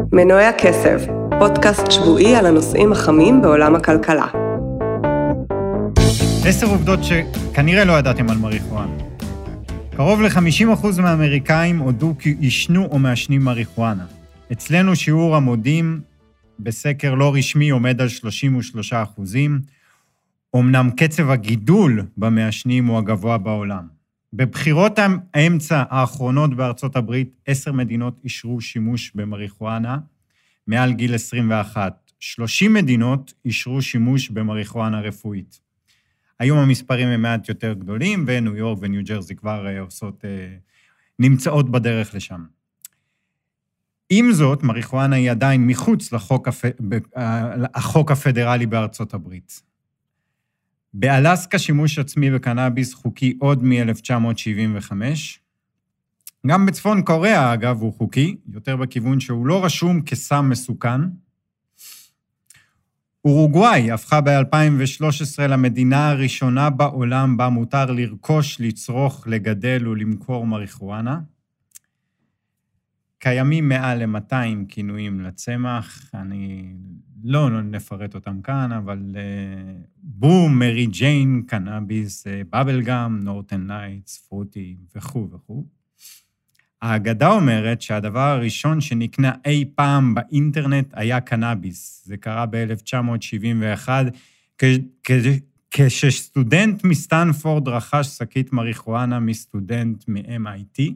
מנועי הכסף, פודקאסט שבועי על הנושאים החמים בעולם הכלכלה. 10 עובדות שכנראה לא ידעתם על מריחואנה. קרוב ל-50% מהאמריקאים הודו כי ישנו או מעשנים מריחואנה. אצלנו שיעור המודים בסקר לא רשמי עומד על 33%. אמנם קצב הגידול במעשנים הוא הגבוה בעולם. בבחירות האמצע האחרונות בארצות הברית, 10 מדינות אישרו שימוש במריחואנה מעל גיל 21. 30 מדינות אישרו שימוש במריחואנה רפואית. היום המספרים הם מעט יותר גדולים, וניו יורק וניו ג'רזי כבר נמצאות בדרך לשם. עם זאת, מריחואנה היא עדיין מחוץ לחוק הפדרלי בארצות הברית. באלסקה שימוש עצמי בקנאביס חוקי עוד מ-1975. גם בצפון קוריאה, אגב, הוא חוקי, יותר בכיוון שהוא לא רשום כסם מסוכן. אורוגוואי הפכה ב-2013 למדינה הראשונה בעולם בה מותר לרכוש, לצרוך, לגדל ולמכור מריחואנה. קיימים מעל ל-200 כינויים לצמח, אני לא נפרט אותם כאן, אבל בום, מרי ג'יין, קנאביס, בבלגאם, נורטן לייטס, פרוטי וכו' וכו'. האגדה אומרת שהדבר הראשון שנקנה אי פעם באינטרנט היה קנאביס. זה קרה ב-1971, כשסטודנט מסטנפורד רכש שקית מריחואנה מסטודנט מ-MIT.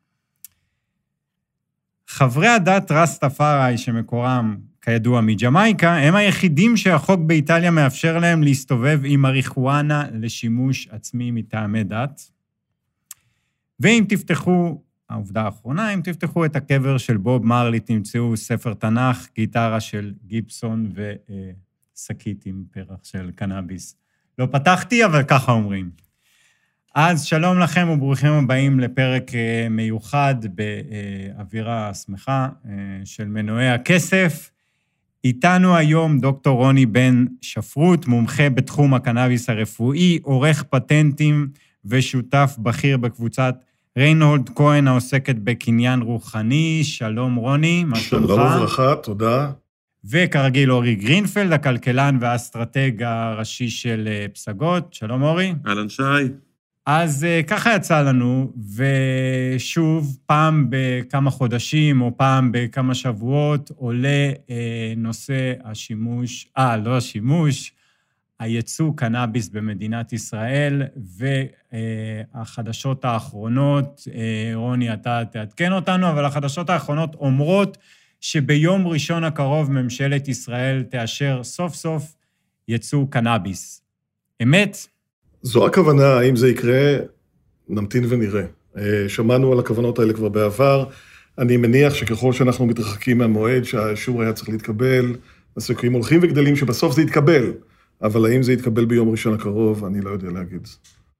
חברי הדת רסטפארי שמקורם כידוע מג'מייקה, הם היחידים שהחוק באיטליה מאפשר להם להסתובב עם מריחואנה לשימוש עצמי מטעמי דת. ואם תפתחו, העובדה האחרונה, אם תפתחו את הקבר של בוב מרלי, תמצאו ספר תנ"ך, גיטרה של גיבסון ושקית עם פרח של קנאביס. לא פתחתי, אבל ככה אומרים. אז שלום לכם וברוכים הבאים לפרק מיוחד באווירה שמחה של מנועי הכסף. איתנו היום דוקטור רוני בן שפרוט, מומחה בתחום הקנאביס הרפואי, עורך פטנטים ושותף בכיר בקבוצת ריינולד כהן העוסקת בקניין רוחני. שלום רוני, מה שלומך? שלום וברכה, תודה. וכרגיל אורי גרינפלד, הכלכלן והאסטרטג הראשי של פסגות. שלום אורי. אהלן שי. אז ככה יצא לנו, ושוב, פעם בכמה חודשים או פעם בכמה שבועות עולה נושא הייצוא קנאביס במדינת ישראל, והחדשות האחרונות, רוני, אתה תעדכן אותנו, אבל החדשות האחרונות אומרות שביום ראשון הקרוב ממשלת ישראל תאשר סוף סוף ייצוא קנאביס. אמת? זו הכוונה, האם זה יקרה, נמתין ונראה. שמענו על הכוונות האלה כבר בעבר, אני מניח שככל שאנחנו מתרחקים מהמועד שהאישור היה צריך להתקבל, הסיכויים הולכים וגדלים שבסוף זה יתקבל, אבל האם זה יתקבל ביום ראשון הקרוב, אני לא יודע להגיד.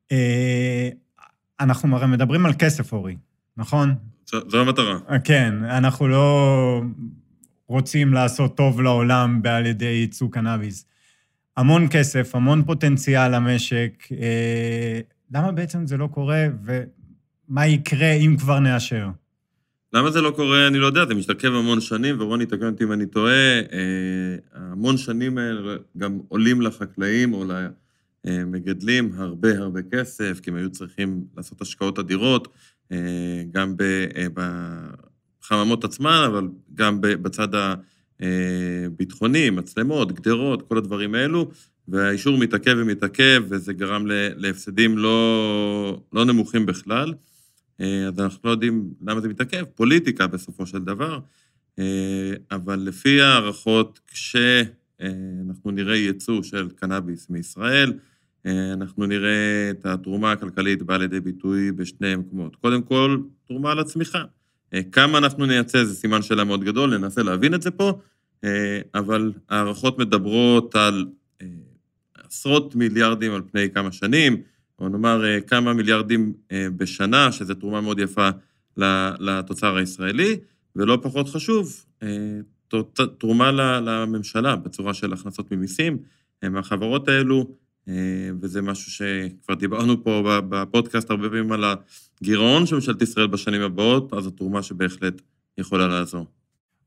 אנחנו הרי מדברים על כסף, אורי, נכון? זו המטרה. כן, אנחנו לא רוצים לעשות טוב לעולם בעל ידי ייצוא קנאביס. המון כסף, המון פוטנציאל למשק, למה בעצם זה לא קורה, ומה יקרה אם כבר נאשר? למה זה לא קורה? אני לא יודע, זה משתקף המון שנים, ורוני תקן אותי אם אני טועה, המון שנים האלה גם עולים לחקלאים או למגדלים הרבה כסף, כי הם היו צריכים לעשות השקעות אדירות, גם בחממות עצמן, אבל גם בצד ביטחוני, מצלמות, גדרות, כל הדברים האלו, והאישור מתעכב, וזה גרם להפסדים לא נמוכים בכלל, אז אנחנו לא יודעים למה זה מתעכב, פוליטיקה בסופו של דבר, אבל לפי הערכות, כשאנחנו נראה ייצוא של קנאביס מישראל, אנחנו נראה את התרומה הכלכלית באה לידי ביטוי בשני מקומות. קודם כל, תרומה על הצמיחה. כמה אנחנו נייצא, זה סימן שאלה מאוד גדול, ננסה להבין את זה פה, אבל הערכות מדברות על עשרות מיליארדים על פני כמה שנים, או נאמר כמה מיליארדים בשנה, שזו תרומה מאוד יפה לתוצר הישראלי, ולא פחות חשוב, תרומה לממשלה בצורה של הכנסות ממיסים, מהחברות האלו, וזה משהו שכבר דיברנו פה בפודקאסט הרבה פעמים על הגירעון של ממשלת ישראל בשנים הבאות, אז זו תרומה שבהחלט יכולה לעזור.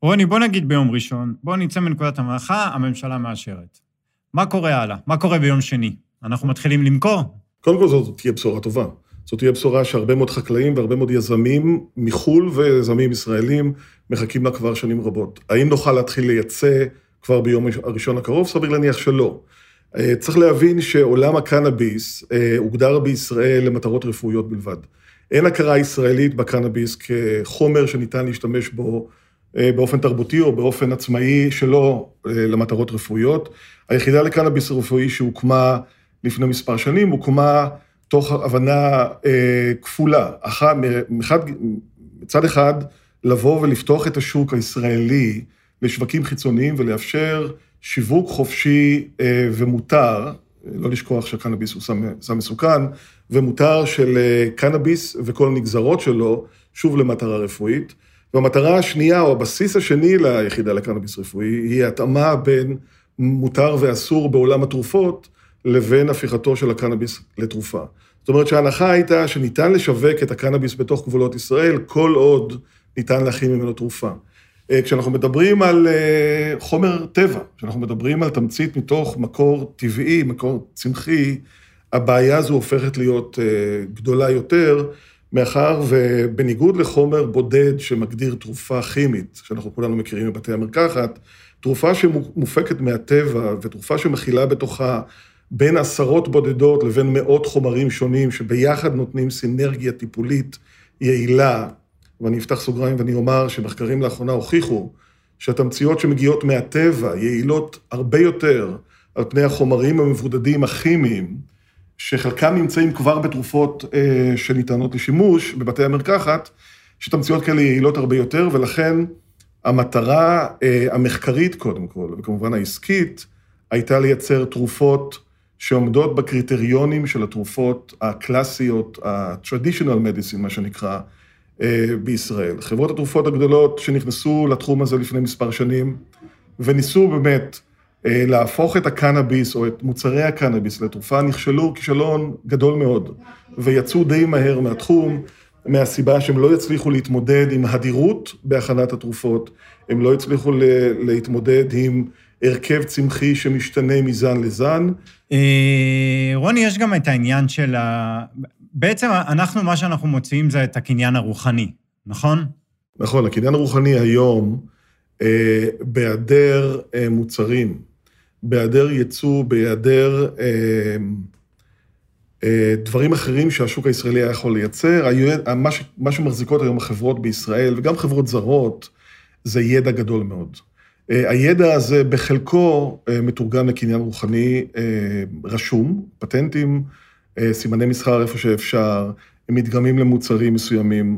רוני, בוא נגיד ביום ראשון, בוא נצא מנקודת המלאכה, הממשלה מאשרת. מה קורה הלאה? מה קורה ביום שני? אנחנו מתחילים למכור? קודם כל זאת תהיה בשורה טובה. זאת תהיה בשורה שהרבה מאוד חקלאים והרבה מאוד יזמים מחול ויזמים ישראלים מחכים לה כבר שנים רבות. האם נוכל להתחיל לייצא כבר ביום הראשון הקרוב? סביר להניח שלא. צריך להבין שעולם הקנאביס הוגדר בישראל למטרות רפואיות בלבד. אין הכרה ישראלית בקנאביס כחומר שניתן להשתמש בו באופן תרבותי או באופן עצמאי שלא למטרות רפואיות. היחידה לקנאביס רפואי שהוקמה לפני מספר שנים, הוקמה תוך הבנה כפולה. מצד אחד, לבוא ולפתוח את השוק הישראלי לשווקים חיצוניים ולאפשר שיווק חופשי ומותר, לא לשכוח שהקנאביס הוא סם מסוכן, ומותר של קנאביס וכל הנגזרות שלו, שוב למטרה רפואית. והמטרה השנייה, או הבסיס השני ליחידה לקנאביס רפואי, היא התאמה בין מותר ואסור בעולם התרופות, לבין הפיכתו של הקנאביס לתרופה. זאת אומרת שההנחה הייתה שניתן לשווק את הקנאביס בתוך גבולות ישראל, כל עוד ניתן להכין ממנו תרופה. כשאנחנו מדברים על חומר טבע, כשאנחנו מדברים על תמצית מתוך מקור טבעי, מקור צמחי, הבעיה הזו הופכת להיות גדולה יותר, מאחר ובניגוד לחומר בודד שמגדיר תרופה כימית, שאנחנו כולנו מכירים בבתי המרקחת, תרופה שמופקת מהטבע ותרופה שמכילה בתוכה בין עשרות בודדות לבין מאות חומרים שונים שביחד נותנים סינרגיה טיפולית יעילה, ואני אפתח סוגריים ואני אומר שמחקרים לאחרונה הוכיחו שהתמציות שמגיעות מהטבע יעילות הרבה יותר על פני החומרים המבודדים הכימיים, שחלקם נמצאים כבר בתרופות שניתנות לשימוש בבתי המרקחת, שתמציות כאלה יעילות הרבה יותר, ולכן המטרה המחקרית קודם כל, וכמובן העסקית, הייתה לייצר תרופות שעומדות בקריטריונים של התרופות הקלאסיות, ה-traditional medicine, מה שנקרא, בישראל. חברות התרופות הגדולות שנכנסו לתחום הזה לפני מספר שנים, וניסו באמת להפוך את הקנאביס או את מוצרי הקנאביס לתרופה, נכשלו כישלון גדול מאוד, ויצאו די מהר מהתחום, מהסיבה שהם לא יצליחו להתמודד עם הדירות בהכנת התרופות, הם לא יצליחו להתמודד עם הרכב צמחי שמשתנה מזן לזן. רוני, יש גם את העניין של בעצם מה שאנחנו מוצאים זה את הקניין הרוחני, נכון? נכון, הקניין הרוחני היום, בהיעדר מוצרים, בהיעדר ייצוא, בהיעדר דברים אחרים שהשוק הישראלי היה יכול לייצר, מה שמחזיקות היום החברות בישראל, וגם חברות זרות, זה ידע גדול מאוד. הידע הזה בחלקו מתורגם לקניין רוחני רשום, פטנטים, סימני מסחר איפה שאפשר, הם מתגמים למוצרים מסוימים.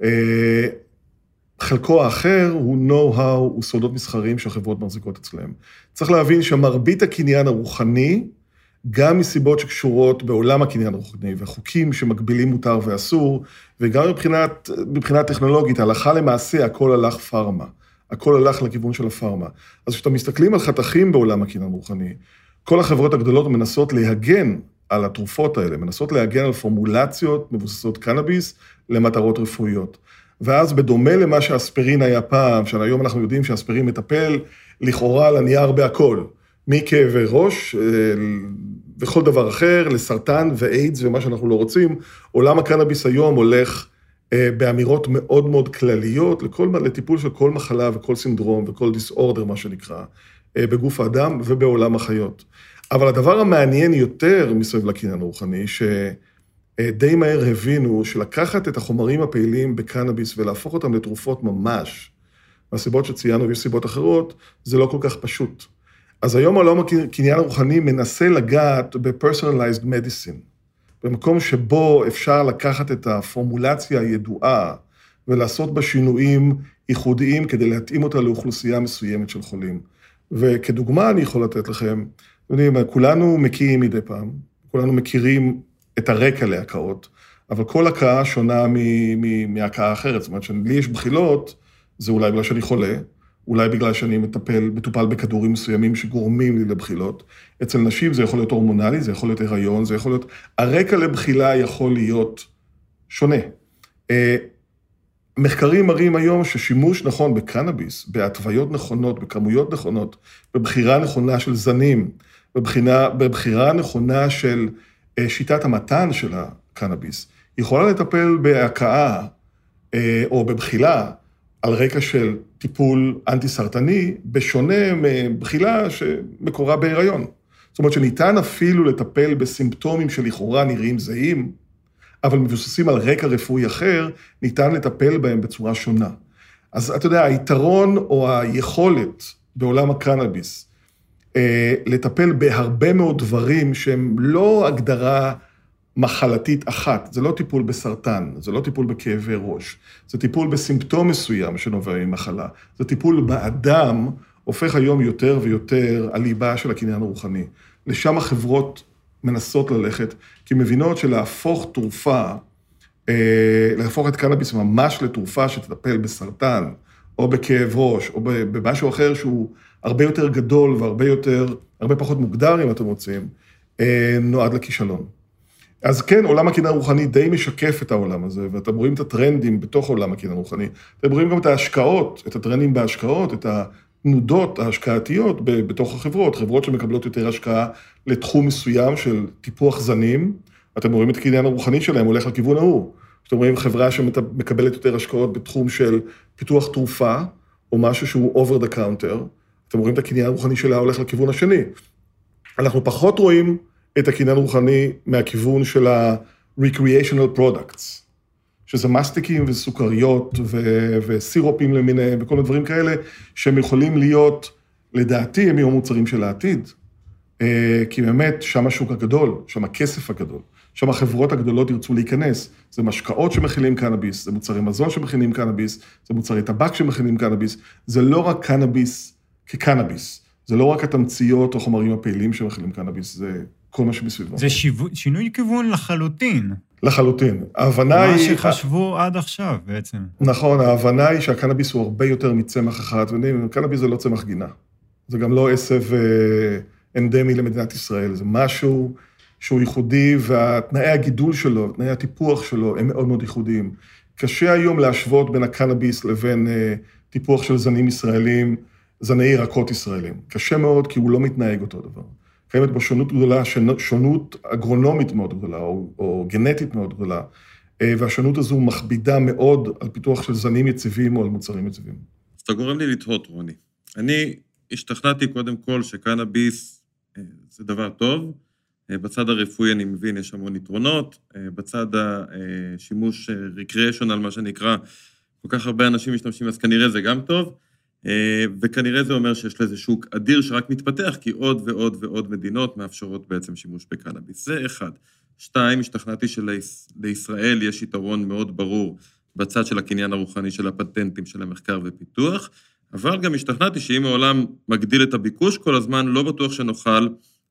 חלקו האחר הוא know-how, הוא סודות מסחריים שהחברות מחזיקות אצלהם. צריך להבין שמרבית הקניין הרוחני, גם מסיבות שקשורות בעולם הקניין הרוחני, והחוקים שמגבילים מותר ואסור, וגם מבחינה טכנולוגית, הלכה למעשה, הכל הלך פארמה. הכל הלך לכיוון של הפארמה. אז כשאתם מסתכלים על חתכים בעולם הקניין הרוחני, כל החברות הגדולות מנסות להגן על התרופות האלה, מנסות להגן על פורמולציות מבוססות קנאביס למטרות רפואיות. ואז בדומה למה שהאספירין היה פעם, שהיום אנחנו יודעים שהאספירין מטפל לכאורה על הנייר בהכל, מכאבי ראש וכל דבר אחר, לסרטן ואיידס ומה שאנחנו לא רוצים, עולם הקנאביס היום הולך באמירות מאוד מאוד כלליות, לטיפול של כל מחלה וכל סינדרום וכל דיסאורדר, מה שנקרא, בגוף האדם ובעולם החיות. אבל הדבר המעניין יותר מסביב לקניין הרוחני, שדי מהר הבינו שלקחת את החומרים הפעילים בקנאביס ולהפוך אותם לתרופות ממש, מהסיבות שציינו ויש סיבות אחרות, זה לא כל כך פשוט. אז היום העולם הקניין הרוחני מנסה לגעת ב-personalized medicine, במקום שבו אפשר לקחת את הפורמולציה הידועה ולעשות בה שינויים ייחודיים כדי להתאים אותה לאוכלוסייה מסוימת של חולים. וכדוגמה אני יכול לתת לכם, כולנו מכירים מדי פעם, כולנו מכירים את הרקע להקאות, אבל כל הקאה שונה מהקאה אחרת. זאת אומרת, שלי יש בחילות, זה אולי בגלל שאני חולה, אולי בגלל שאני מטופל בכדורים מסוימים שגורמים לי לבחילות. אצל נשים זה יכול להיות הורמונלי, זה יכול להיות הריון, זה יכול להיות... הרקע לבחילה יכול להיות שונה. מחקרים מראים היום ששימוש נכון בקנאביס, בהתוויות נכונות, בכמויות נכונות, בבחירה נכונה של זנים, בבחירה נכונה של שיטת המתן של הקנאביס, יכולה לטפל בהקאה או בבחילה על רקע של טיפול אנטי-סרטני, בשונה מבחילה שמקורה בהיריון. זאת אומרת שניתן אפילו לטפל בסימפטומים שלכאורה נראים זהים, אבל מבוססים על רקע רפואי אחר, ניתן לטפל בהם בצורה שונה. אז אתה יודע, היתרון או היכולת בעולם הקנאביס, לטפל בהרבה מאוד דברים שהם לא הגדרה מחלתית אחת, זה לא טיפול בסרטן, זה לא טיפול בכאבי ראש, זה טיפול בסימפטום מסוים שנובע ממחלה, זה טיפול באדם, הופך היום יותר ויותר הליבה של הקניין הרוחני. לשם החברות מנסות ללכת, כי מבינות שלהפוך תרופה, להפוך את קנאביס ממש לתרופה שתטפל בסרטן, או בכאב ראש, או במשהו אחר שהוא הרבה יותר גדול הרבה פחות מוגדר, אם אתם רוצים, נועד לכישלון. אז כן, עולם הקניין הרוחני די משקף את העולם הזה, ואתם רואים את הטרנדים בתוך עולם הקניין הרוחני. אתם רואים גם את ההשקעות, את הטרנדים בהשקעות, את התנודות ההשקעתיות בתוך החברות, חברות שמקבלות יותר השקעה לתחום מסוים של טיפוח זנים, אתם רואים את הקניין הרוחני שלהם הולך לכיוון ההוא. אתם רואים חברה שמקבלת יותר השקעות בתחום של פיתוח תרופה, או משהו שהוא over the counter, אתם רואים את הקניין הרוחני שלה הולך לכיוון השני. אנחנו פחות רואים את הקניין הרוחני מהכיוון של ה-recreational products, שזה מסטיקים וסוכריות וסירופים למיניהם וכל מיני דברים כאלה, שהם יכולים להיות, לדעתי, הם יהיו מוצרים של העתיד, כי באמת שם השוק הגדול, שם הכסף הגדול, שם החברות הגדולות ירצו להיכנס, זה משקאות שמכילים קנאביס, זה מוצרי מזון שמכילים קנאביס, זה מוצרי טבק שמכילים קנאביס, זה לא רק קנאביס כקנאביס, זה לא רק התמציות או חומרים הפעילים שמכילים קנאביס, זה כל מה שמסביבו. זה שינוי כיוון לחלוטין. לחלוטין. ההבנה היא... מה שחשבו עד עכשיו בעצם. נכון, ההבנה היא שהקנאביס הוא הרבה יותר מצמח אחד, וקנאביס זה לא צמח גינה. זה גם לא עשב אנדמי למדינת ישראל, זה משהו שהוא ייחודי, והתנאי הגידול שלו, תנאי הטיפוח שלו, הם מאוד מאוד ייחודיים. קשה היום להשוות בין הקנאביס לבין טיפוח של זנים ישראלים, זני ירקות ישראלים. קשה מאוד, כי הוא לא מתנהג אותו דבר. קיימת בו שונות גדולה, שונות אגרונומית מאוד גדולה, או גנטית מאוד גדולה, והשונות הזו מכבידה מאוד על פיתוח של זנים יציבים או על מוצרים יציבים. אז אתה גורם לי לתהות, רוני. אני השתכנעתי קודם כל שקנאביס זה דבר טוב, בצד הרפואי אני מבין יש המון יתרונות, בצד השימוש recreational, מה שנקרא, כל כך הרבה אנשים משתמשים, אז כנראה זה גם טוב, וכנראה זה אומר שיש לזה שוק אדיר שרק מתפתח, כי עוד ועוד ועוד מדינות מאפשרות בעצם שימוש בקנאביס. זה אחד. 2, השתכנעתי שלישראל יש יתרון מאוד ברור בצד של הקניין הרוחני של הפטנטים של המחקר ופיתוח, אבל גם השתכנעתי שאם העולם מגדיל את הביקוש כל הזמן, לא בטוח שנוכל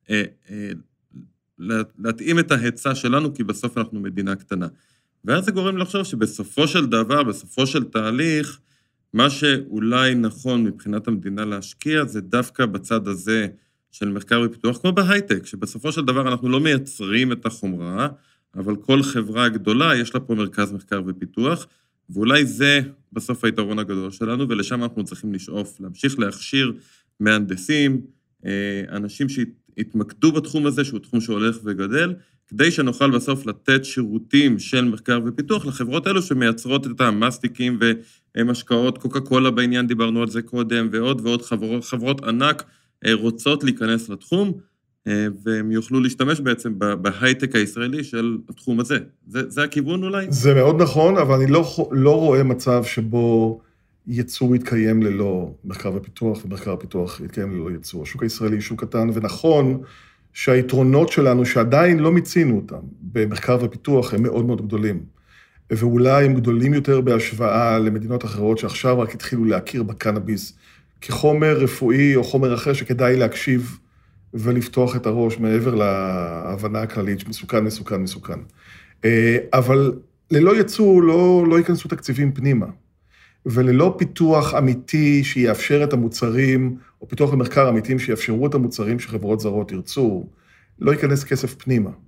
להתאים את ההיצע שלנו, כי בסוף אנחנו מדינה קטנה. ואז זה גורם לחשוב שבסופו של דבר, בסופו של תהליך, מה שאולי נכון מבחינת המדינה להשקיע, זה דווקא בצד הזה של מחקר ופיתוח, כמו בהייטק, שבסופו של דבר אנחנו לא מייצרים את החומרה, אבל כל חברה גדולה יש לה פה מרכז מחקר ופיתוח, ואולי זה בסוף היתרון הגדול שלנו, ולשם אנחנו צריכים לשאוף, להמשיך להכשיר מהנדסים, אנשים שהתמקדו בתחום הזה, שהוא תחום שהולך וגדל, כדי שנוכל בסוף לתת שירותים של מחקר ופיתוח לחברות האלו שמייצרות את המסטיקים ומשקאות, קוקה קולה בעניין, דיברנו על זה קודם, ועוד ועוד חברות ענק רוצות להיכנס לתחום, והם יוכלו להשתמש בעצם בהייטק הישראלי של התחום הזה. זה הכיוון אולי? זה מאוד נכון, אבל אני לא רואה מצב שבו ייצור יתקיים ללא מחקר ופיתוח, ומחקר ופיתוח יתקיים ללא ייצור. השוק הישראלי הוא שוק קטן, ונכון שהיתרונות שלנו, שעדיין לא מיצינו אותם במחקר ופיתוח, הם מאוד מאוד גדולים. ואולי הם גדולים יותר בהשוואה למדינות אחרות, שעכשיו רק התחילו להכיר בקנאביס כחומר רפואי או חומר אחר שכדאי להקשיב ולפתוח את הראש מעבר להבנה הכללית שמסוכן, מסוכן, מסוכן. אבל ללא ייצור לא ייכנסו תקציבים פנימה. וללא פיתוח אמיתי שיאפשר את המוצרים, או פיתוח ומחקר אמיתיים שיאפשרו את המוצרים שחברות זרות ירצו, לא ייכנס כסף פנימה.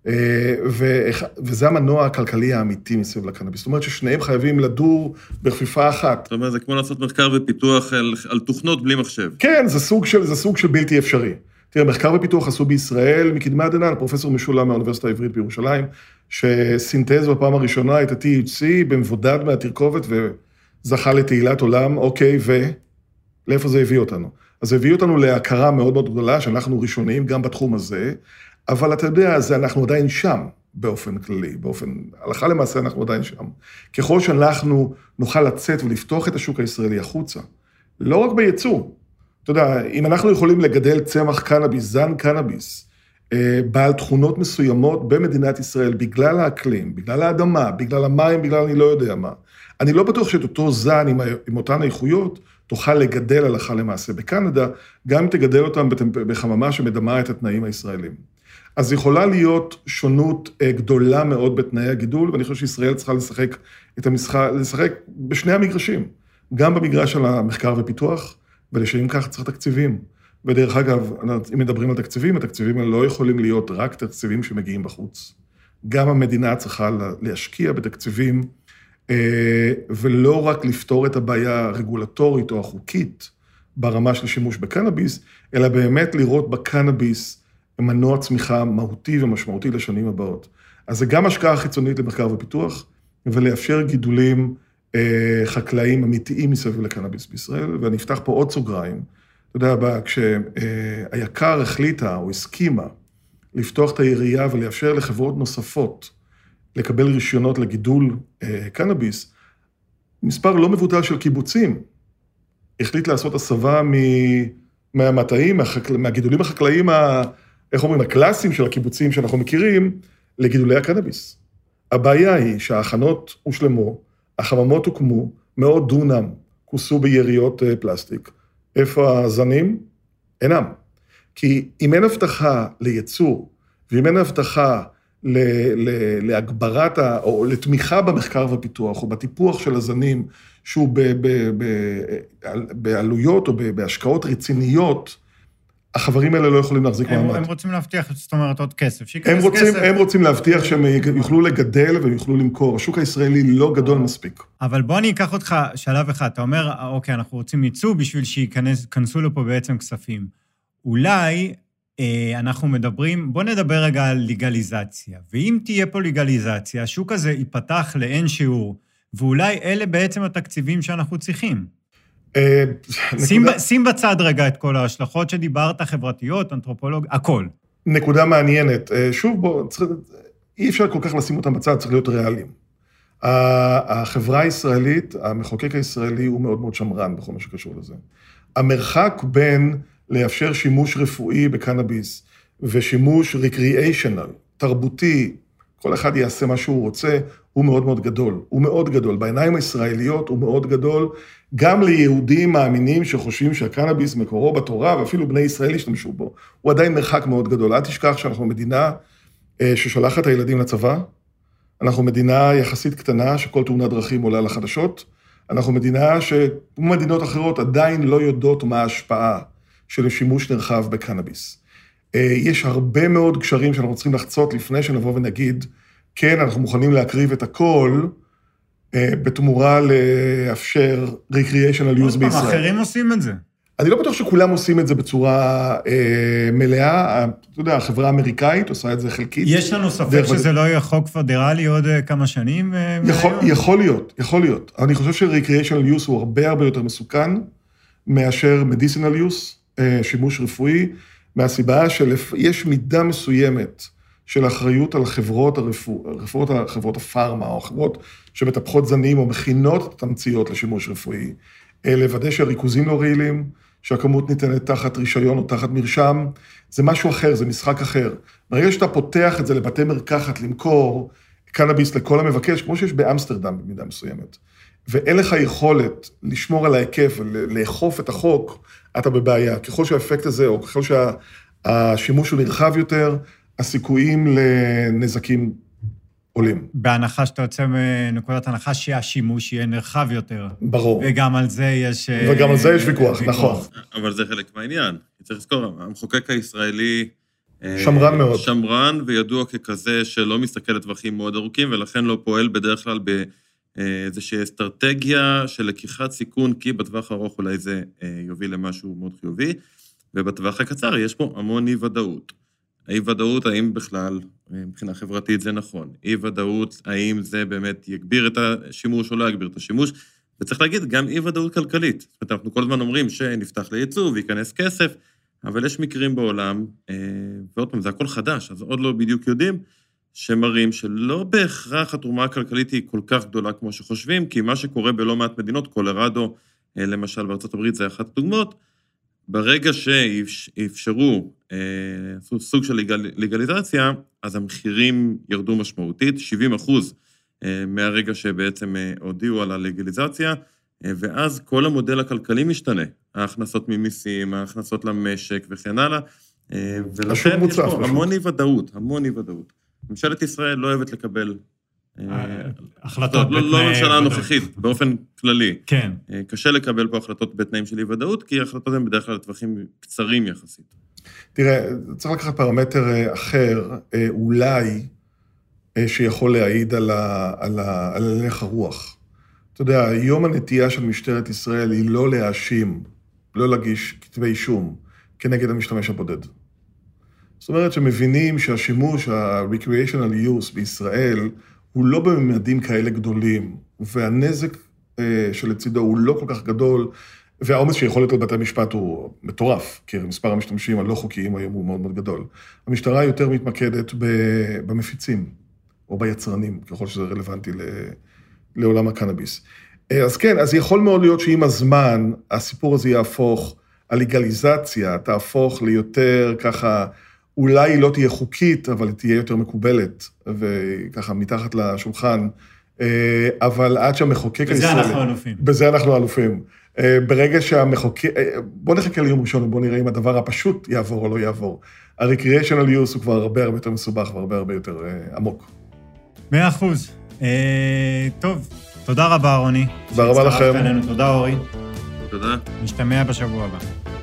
וזה המנוע הכלכלי האמיתי מסביב לקנאביס. זאת אומרת ששניהם חייבים לדור בכפיפה אחת. זאת אומרת, זה כמו לעשות מחקר ופיתוח על תוכנות בלי מחשב. כן, זה סוג של בלתי אפשרי. תראה, מחקר ופיתוח עשו בישראל, מקדמת דנא, פרופסור משולם מהאוניברסיטה העברית בירושלים, שסינתז בפעם הראשונה את ה-THC במבודד מהתרכובת וזכה לתהילת עולם, אוקיי, ולאיפה זה הביא אותנו? אז זה הביא אותנו להכרה מאוד מאוד גדולה, שאנחנו ראשונים גם בתחום הזה, אבל אתה יודע, אנחנו עדיין שם באופן כללי, הלכה למעשה אנחנו עדיין שם. ככל שאנחנו נוכל לצאת ולפתוח את השוק הישראלי החוצה, לא רק בייצוא, אתה יודע, אם אנחנו יכולים לגדל צמח קנאביס, זן קנאביס, בעל תכונות מסוימות במדינת ישראל, בגלל האקלים, בגלל האדמה, בגלל המים, בגלל אני לא יודע מה, אני לא בטוח שאת אותו זן עם אותן איכויות, תוכל לגדל הלכה למעשה בקנדה, גם אם תגדל אותם בחממה שמדמה את התנאים הישראלים. אז יכולה להיות שונות גדולה מאוד בתנאי הגידול, ואני חושב שישראל צריכה לשחק בשני המגרשים, גם במגרש של המחקר ופיתוח, ולשם כך צריך תקציבים. ודרך אגב, אם מדברים על תקציבים, התקציבים האלה לא יכולים להיות רק תקציבים שמגיעים בחוץ. גם המדינה צריכה להשקיע בתקציבים, ולא רק לפתור את הבעיה הרגולטורית או החוקית ברמה של שימוש בקנאביס, אלא באמת לראות בקנאביס מנוע צמיחה מהותי ומשמעותי לשנים הבאות. אז זה גם השקעה חיצונית למחקר ופיתוח, ולאפשר גידולים חקלאיים אמיתיים מסביב לקנאביס בישראל, ואני אפתח פה עוד סוגריים. אתה יודע, כשהיק"ר החליטה או הסכימה לפתוח את העירייה ולאפשר לחברות נוספות לקבל רישיונות לגידול קנאביס, מספר לא מבוטל של קיבוצים החליט לעשות הסבה מהמטעים, מהגידולים החקלאיים, איך אומרים, הקלאסיים של הקיבוצים שאנחנו מכירים, לגידולי הקנאביס. הבעיה היא שההכנות הושלמו, החממות הוקמו, מאות דונם כוסו ביריות פלסטיק. איפה הזנים? אינם. כי אם אין הבטחה לייצוא, ואם אין הבטחה להגברת, או לתמיכה במחקר ופיתוח, או בטיפוח של הזנים, שהוא בעלויות או בהשקעות רציניות, החברים האלה לא יכולים להחזיק מעמד. הם רוצים להבטיח, זאת אומרת, עוד כסף. הם רוצים להבטיח שהם יוכלו לגדל ויוכלו למכור. השוק הישראלי לא גדול מספיק. אבל בוא אני אקח אותך שלב אחד. אתה אומר, אוקיי, אנחנו רוצים ייצוא בשביל שיכנסו לפה בעצם כספים. אולי אנחנו מדברים, בוא נדבר רגע על לגליזציה. ואם תהיה פה לגליזציה, השוק הזה ייפתח לאין שיעור, ואולי אלה בעצם התקציבים שאנחנו צריכים. שים בצד רגע את כל ההשלכות שדיברת, חברתיות, אנתרופולוג, הכל. נקודה מעניינת. שוב, אי אפשר כל כך לשים אותם בצד, צריך להיות ריאליים. החברה הישראלית, המחוקק הישראלי הוא מאוד מאוד שמרן בכל מה שקשור לזה. המרחק בין לאפשר שימוש רפואי בקנאביס ושימוש recreational, תרבותי, כל אחד יעשה מה שהוא רוצה, הוא מאוד מאוד גדול. הוא מאוד גדול. בעיניים הישראליות הוא מאוד גדול, גם ליהודים מאמינים שחושבים שהקנאביס מקורו בתורה, ואפילו בני ישראל השתמשו בו. הוא עדיין מרחק מאוד גדול. אל תשכח שאנחנו מדינה ששולחת את הילדים לצבא, אנחנו מדינה יחסית קטנה שכל תאונת דרכים עולה לחדשות, אנחנו מדינה שכמו מדינות אחרות עדיין לא יודעות מה ההשפעה של שימוש נרחב בקנאביס. יש הרבה מאוד קשרים שאנחנו צריכים לחצות לפני שנבוא ונגיד, כן, אנחנו מוכנים להקריב את הכל, בתמורה לאפשר recreational use בישראל. אחרים עושים את זה. אני לא בטוח שכולם עושים את זה בצורה מלאה, אתה יודע, החברה האמריקאית עושה את זה חלקית. יש לנו ספק שזה לא יהיה חוק פדרלי עוד כמה שנים? יכול להיות. אני חושב ש-recreational use הוא הרבה הרבה יותר מסוכן, מאשר medicinal use, שימוש רפואי, מהסיבה שיש מידה מסוימת של אחריות על חברות הפארמה, או חברות שמטפחות זנים, או מכינות את התמציות לשימוש רפואי, לוודא שהריכוזים לא רעילים, שהכמות ניתנת תחת רישיון או תחת מרשם, זה משהו אחר, זה משחק אחר. ברגע שאתה פותח את זה לבתי מרקחת, למכור קנאביס לכל המבקש, כמו שיש באמסטרדם במידה מסוימת, ואין לך יכולת לשמור על ההיקף ולאכוף את החוק, אתה בבעיה. ככל שהאפקט הזה, או ככל שהשימוש הוא נרחב יותר, הסיכויים לנזקים עולים. בהנחה שאתה יוצא מנקודת הנחה שהשימוש יהיה נרחב יותר. ברור. וגם על זה יש... וגם על זה יש ויכוח, נכון. אבל זה חלק מהעניין. צריך לזכור, המחוקק הישראלי שמרן מאוד. שמרן וידוע ככזה שלא מסתכל לטווחים מאוד ארוכים, ולכן לא פועל בדרך כלל באיזושהי אסטרטגיה של לקיחת סיכון, כי בטווח הארוך אולי זה יוביל למשהו מאוד חיובי, ובטווח הקצר יש פה המון אי-ודאות. אי-ודאות, האם בכלל, מבחינה חברתית זה נכון? אי-ודאות, האם זה באמת יגביר את השימוש או לא יגביר את השימוש? וצריך להגיד, גם אי-ודאות כלכלית. זאת אומרת, אנחנו כל הזמן אומרים שנפתח לייצוא וייכנס כסף, אבל יש מקרים בעולם, ועוד פעם, זה הכל חדש, אז עוד לא בדיוק יודעים, שמראים שלא בהכרח התרומה הכלכלית היא כל כך גדולה כמו שחושבים, כי מה שקורה בלא מעט מדינות, קולורדו, למשל בארצות הברית, זה אחת הדוגמאות, ברגע שאפשרו סוג של לגליזציה, אז המחירים ירדו משמעותית, 70% מהרגע שבעצם הודיעו על הלגליזציה, ואז כל המודל הכלכלי משתנה, ההכנסות ממיסים, ההכנסות למשק וכן הלאה, ולכן יש פה המון אי-ודאות. ממשלת ישראל לא אוהבת לקבל החלטות בתנאי... לא הממשלה הנוכחית, באופן כללי. כן. קשה לקבל פה החלטות בתנאים של אי-ודאות, כי ההחלטות הן בדרך כלל לטווחים קצרים יחסית. תראה, צריך לקחת פרמטר אחר, אולי, שיכול להעיד על הלך הרוח. אתה יודע, היום הנטייה של משטרת ישראל היא לא להאשים, לא להגיש כתבי אישום, כנגד המשתמש הבודד. זאת אומרת שמבינים שהשימוש, ה-recreational use בישראל, הוא לא בממדים כאלה גדולים, והנזק שלצידו הוא לא כל כך גדול, והעומס שיכול להיות על בתי המשפט הוא מטורף, כי מספר המשתמשים הלא חוקיים היום הוא מאוד מאוד גדול. המשטרה יותר מתמקדת במפיצים, או ביצרנים, ככל שזה רלוונטי לעולם הקנאביס. אז כן, אז יכול מאוד להיות שעם הזמן, הסיפור הזה יהפוך, הלגליזציה תהפוך ליותר ככה, אולי היא לא תהיה חוקית, אבל היא תהיה יותר מקובלת, וככה מתחת לשולחן, אבל עד שהמחוקק הישראלי... בזה אנחנו אלופים. ברגע שהמחוקק... בוא נחכה ליום ראשון, ובוא נראה אם הדבר הפשוט יעבור או לא יעבור. ה-recreational use הוא כבר הרבה יותר מסובך, והרבה יותר עמוק. 100%. טוב, תודה רבה, רוני. תודה רבה לכם. תודה, אורי. תודה. נשתמע בשבוע הבא.